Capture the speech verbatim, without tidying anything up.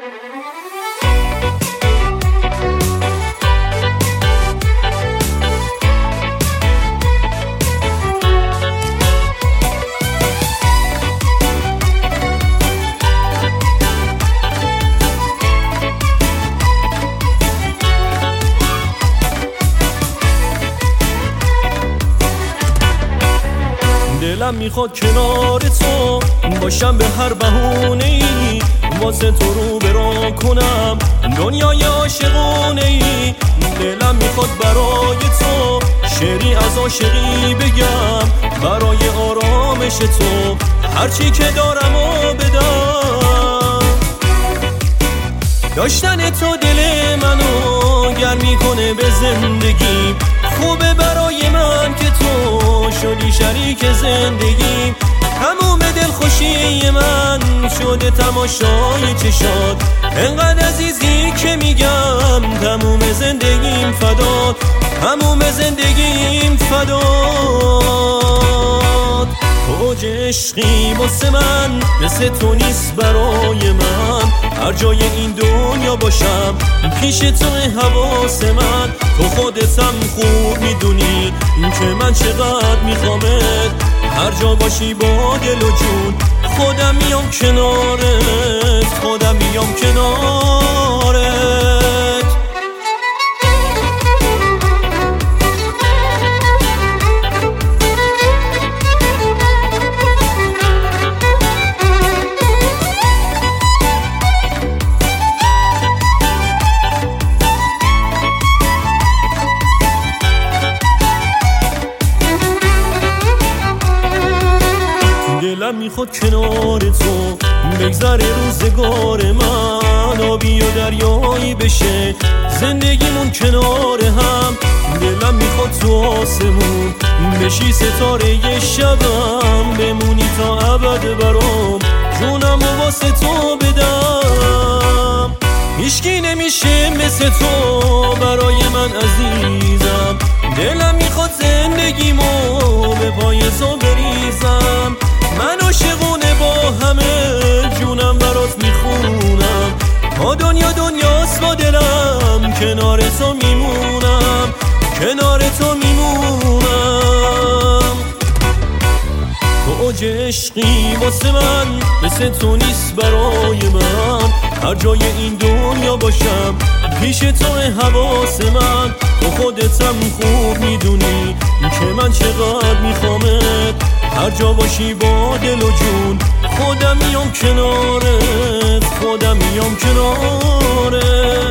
دلم میخواد کنار تو باشم به هر بهونه‌ای، واسه تو رو برا کنم دنیای عاشقونه ای. دلم میخواد برای تو شعری از عاشقی بگم، برای آرامش تو هرچی که دارم و بدم. داشتن تو دل منو گرم میکنه به زندگی، خوبه برای من که تو شدی شریک زندگیم. تموم دلخوشی من شده تماشای چشات، انقدر عزیزی که میگم تموم زندگیم فدات، تموم زندگیم فدات. اوج عشقی واسه من مثل تو نیست برای من، هر جای این دنیا باشم پیش تو حواس من. تو خودتم خوب میدونی که من چقدر میخوامت، هر جا باشی با دل و جون خودم میام کنارت، خودم میام کنارت. دلم میخواد کنار تو بگذره روزگار من، آبی و دریایی بشه زندگیمون کنار هم. دلم میخواد تو آسمون بشی ستاره شبم، بمونی تا ابد برام جونم و واسه تو بدم. هیچکی نمیشه مثل تو برای من عزیزم، دلم میخواد زندگیمو به پای تو بریزم. من عاشقونه با همه جونم برات میخونم، تا دنیا دنیاست با دلم کنار تو میمونم، کنار تو میمونم. تو اوج عشقی واسه من مثل تو نیست برای من، هر جای این دنیا باشم پیش تو حواس من. تو خودتم خوب میدونی که من چقدر میخوامت، هر جا باشی با دل و جون خودم میام کنارت، خودم میام کنارت.